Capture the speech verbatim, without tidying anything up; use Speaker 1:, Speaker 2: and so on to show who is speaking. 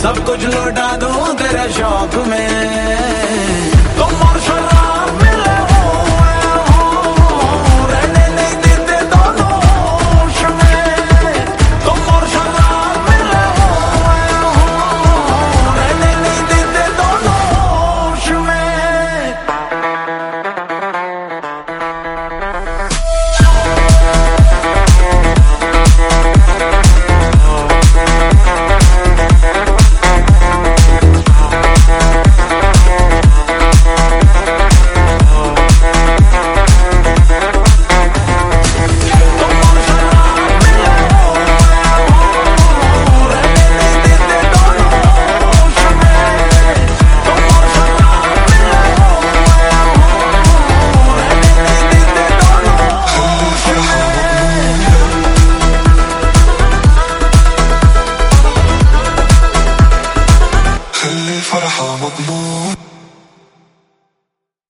Speaker 1: सब कुछ लौटा दूं तेरे शौक में। तुम और शराब मिले हो, हो रहने नहीं देते दोनों होश में। तुम और शराब मिले हो, हो रहने नहीं देते दोनों होश में।
Speaker 2: فرحة مضمون